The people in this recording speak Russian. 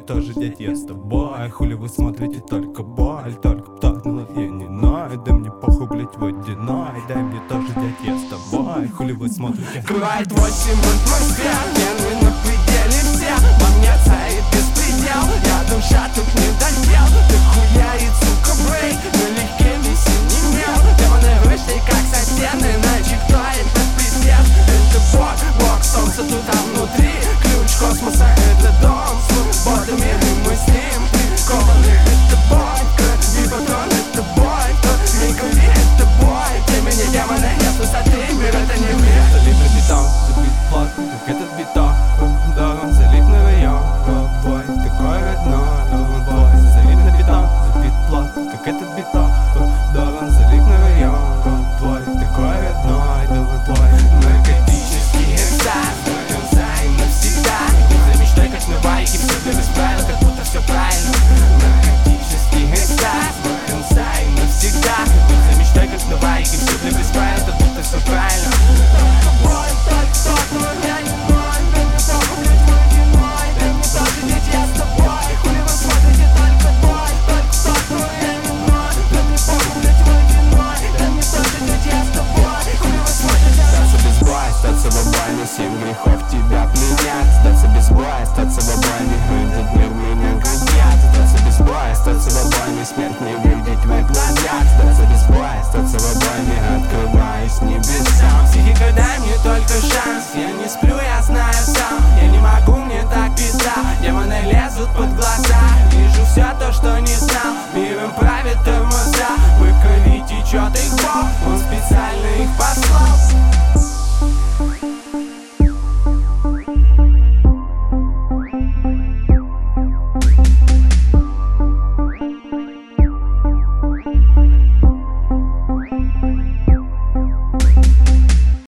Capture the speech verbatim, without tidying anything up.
тоже, дядь, я с тобой. Хули вы смотрите только боль, только вдохнула я не ной. Да мне похуй, блять, водяной. Дай мне тоже, дядь, я с тобой. Хули вы смотрите. Бывает восемь атмосфер, нервы на пределе все. Во мне царит беспредел, я душа тут не додел. Ты хуярит, сука, брейк, налегке виси не мел. Демоны вышли как со стены, иначе кто это пиздец? Это Бог, Бог, солнце тут там внутри. Ключ космоса это дом, свобода мир и мы с ним прикованы. Это бой, кровь и батон, это бой. Кто не говори, это бой. Темени демона, я с высоты, мир это не мир. Залип на бетон, забит плот, как этот бетон. Да, он залип на район, бой, такой родной, бой. Залип на бетон, забит плот, как этот бетон. Да, он залип на район, бой, такой родной, бой. Наркотический экстаз, концаем навсегда. За мечтой как на байке, все для без правил, как будто все правильно. Наркотический экстаз, концаем навсегда. За мечтой как на байке, все для без правил, как будто все правильно. Бой, только тот, но я не бой. Дай мне похуй, блять, водяной. Дай мне тоже, ведь я с тобой. Хули вы смотрите только бой. Только тот, но я не бой. Дай мне похуй, блять, водяной. Дай мне тоже, ведь я с тобой. Хули вы смотрите. Остаться без боя, остаться в обойме, семь грехов тебе